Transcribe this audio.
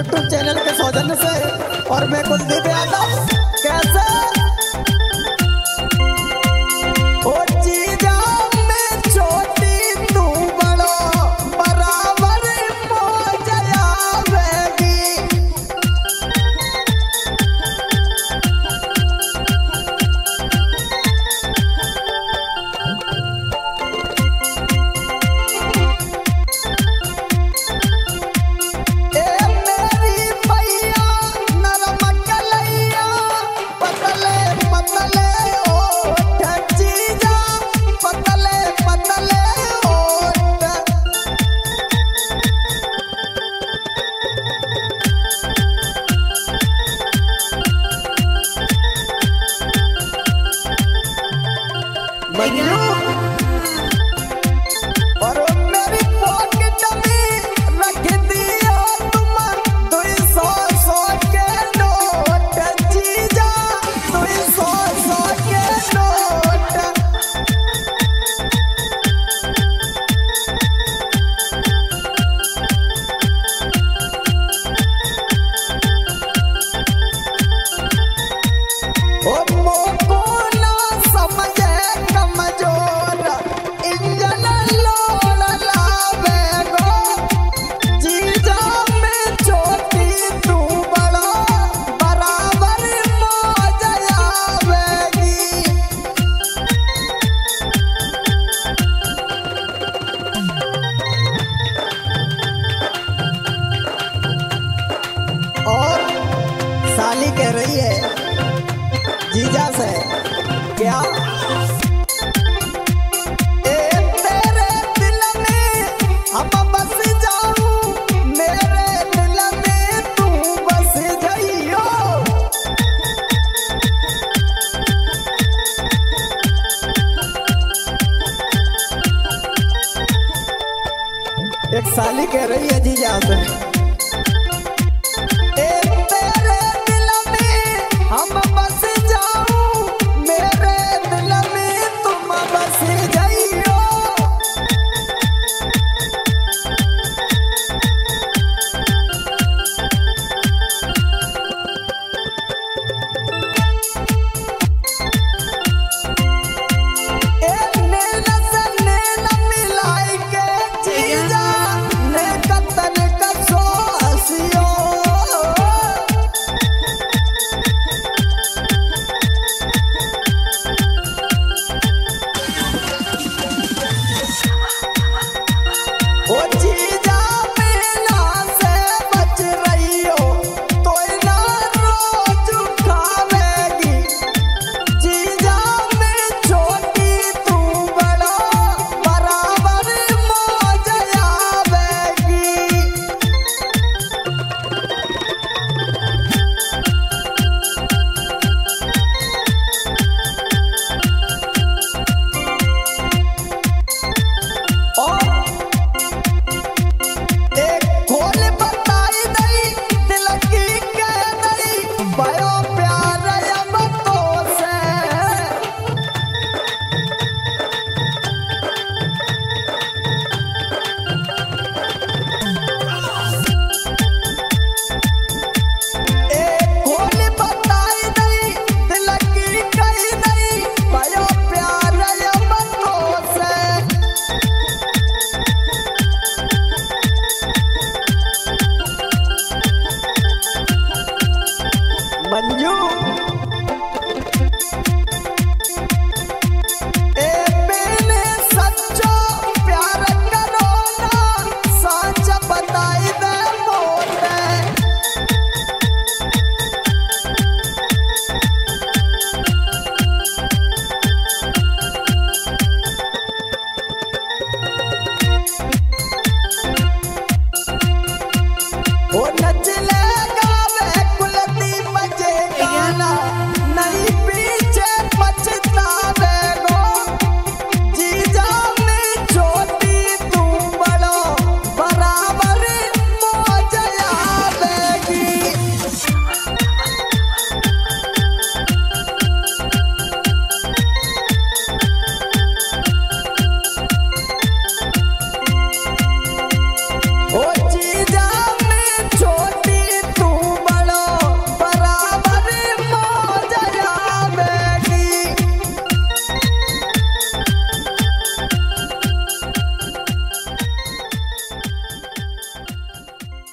YouTube channel के सौजन्य से और मैं कुलदीप यादव। कैसे और मेरी पॉकेट में रख दिया तुम 200 के नोट जीजा, 200 के नोट। ओ मोको ना समझे कमजोर इंजन लोड़ लावे गो, जीजा में छोटी तू बड़ा बराबर मौज आवेगी। और साली कह रही है जीजा से क्या, तेरे दिल में हम बस जाऊं, मेरे दिल में तू बस जाइयो। एक साली कह रही है जीजा से